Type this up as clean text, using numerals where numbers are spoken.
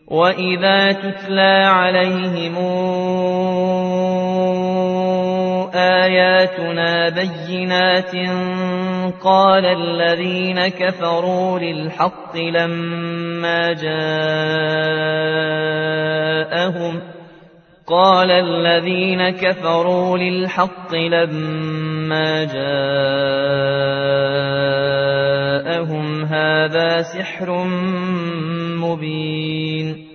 وَإِذَا تُتْلَىٰ عَلَيْهِمْ آيَاتُنَا بَيِّنَاتٍ قَالَ الَّذِينَ كَفَرُوا لِلْحَقِّ لَمَّا جَاءَهُمْ هَٰذَا سِحْرٌ مُّبِينٌ